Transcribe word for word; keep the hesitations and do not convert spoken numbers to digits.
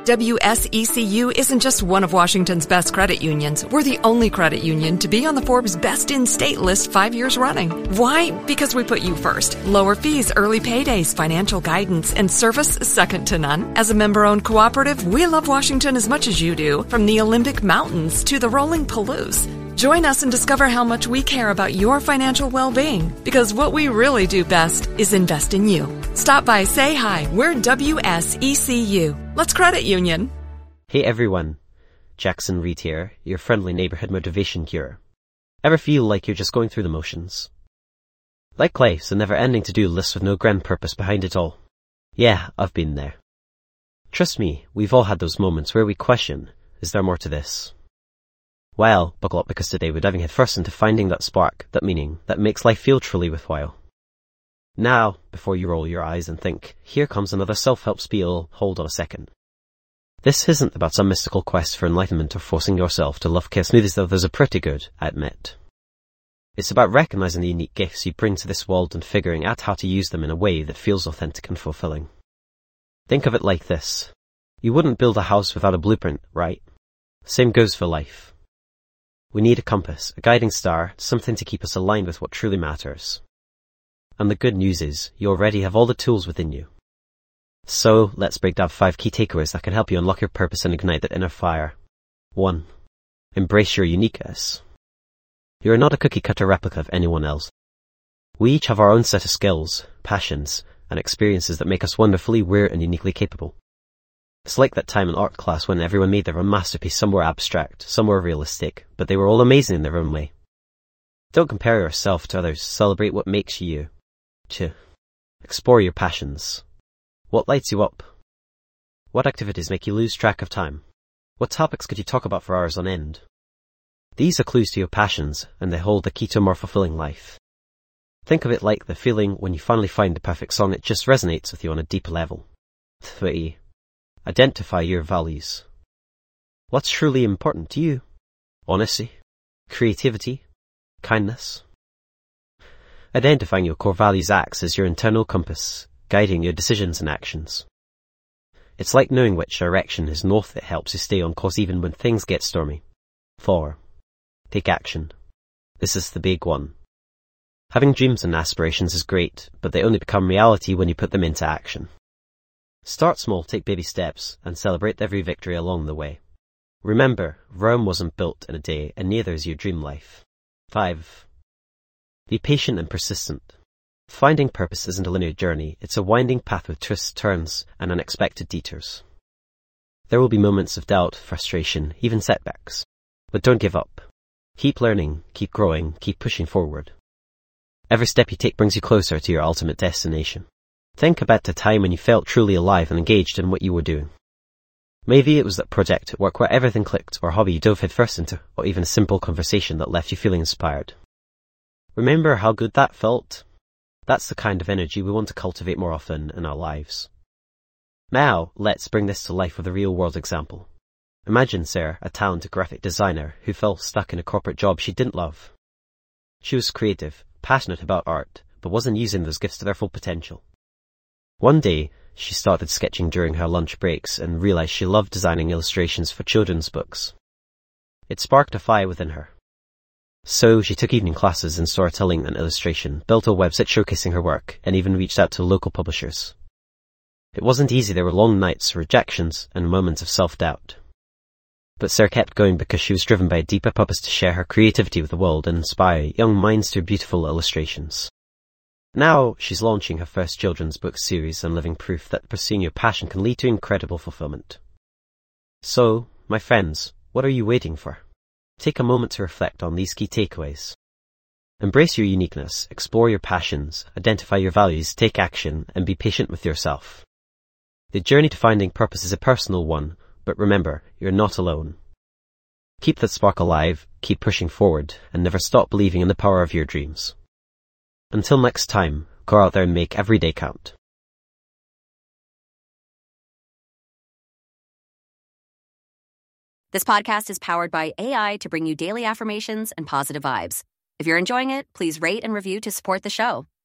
W S E C U isn't just one of Washington's best credit unions. We're the only credit union to be on the Forbes Best in State list five years running. Why? Because we put you first. Lower fees, early paydays, financial guidance, and service second to none. As a member-owned cooperative, we love Washington as much as you do, from the Olympic Mountains to the rolling Palouse. Join us and discover how much we care about your financial well-being, because what we really do best is invest in you. Stop by, say hi. We're W S E C U. Let's credit union. Hey everyone, Jackson Reed here, your friendly neighborhood motivation cure. Ever feel like you're just going through the motions? Like life's a never-ending to-do list with no grand purpose behind it all. Yeah, I've been there. Trust me, we've all had those moments where we question, is there more to this? Well, buckle up, because today we're diving headfirst into finding that spark, that meaning, that makes life feel truly worthwhile. Now, before you roll your eyes and think, here comes another self-help spiel, hold on a second. This isn't about some mystical quest for enlightenment or forcing yourself to love care smoothies, though those are pretty good, I admit. It's about recognizing the unique gifts you bring to this world and figuring out how to use them in a way that feels authentic and fulfilling. Think of it like this. You wouldn't build a house without a blueprint, right? Same goes for life. We need a compass, a guiding star, something to keep us aligned with what truly matters. And the good news is, you already have all the tools within you. So, let's break down five key takeaways that can help you unlock your purpose and ignite that inner fire. One. Embrace your uniqueness. You are not a cookie-cutter replica of anyone else. We each have our own set of skills, passions, and experiences that make us wonderfully weird and uniquely capable. It's like that time in art class when everyone made their own masterpiece. Some were abstract, some were realistic, but they were all amazing in their own way. Don't compare yourself to others, celebrate what makes you you. Two. Explore your passions. What lights you up? What activities make you lose track of time? What topics could you talk about for hours on end? These are clues to your passions, and they hold the key to a more fulfilling life. Think of it like the feeling when you finally find the perfect song. It just resonates with you on a deeper level. Three. Identify your values. What's truly important to you? Honesty, creativity, kindness. Identifying your core values acts as your internal compass, guiding your decisions and actions. It's like knowing which direction is north. That helps you stay on course even when things get stormy. Four. Take action. This is the big one. Having dreams and aspirations is great, but they only become reality when you put them into action. Start small, take baby steps, and celebrate every victory along the way. Remember, Rome wasn't built in a day, and neither is your dream life. Five. Be patient and persistent. Finding purpose isn't a linear journey, it's a winding path with twists, turns, and unexpected detours. There will be moments of doubt, frustration, even setbacks. But don't give up. Keep learning, keep growing, keep pushing forward. Every step you take brings you closer to your ultimate destination. Think about the time when you felt truly alive and engaged in what you were doing. Maybe it was that project at work where everything clicked, or hobby you dove headfirst into, or even a simple conversation that left you feeling inspired. Remember how good that felt? That's the kind of energy we want to cultivate more often in our lives. Now, let's bring this to life with a real-world example. Imagine Sarah, a talented graphic designer who felt stuck in a corporate job she didn't love. She was creative, passionate about art, but wasn't using those gifts to their full potential. One day, she started sketching during her lunch breaks and realized she loved designing illustrations for children's books. It sparked a fire within her. So she took evening classes in storytelling and illustration, built a website showcasing her work, and even reached out to local publishers. It wasn't easy. There were long nights, rejections, and moments of self-doubt. But Sarah kept going because she was driven by a deeper purpose to share her creativity with the world and inspire young minds through beautiful illustrations. Now, she's launching her first children's book series and living proof that pursuing your passion can lead to incredible fulfillment. So, my friends, what are you waiting for? Take a moment to reflect on these key takeaways. Embrace your uniqueness, explore your passions, identify your values, take action, and be patient with yourself. The journey to finding purpose is a personal one, but remember, you're not alone. Keep that spark alive, keep pushing forward, and never stop believing in the power of your dreams. Until next time, go out there and make every day count. This podcast is powered by A I to bring you daily affirmations and positive vibes. If you're enjoying it, please rate and review to support the show.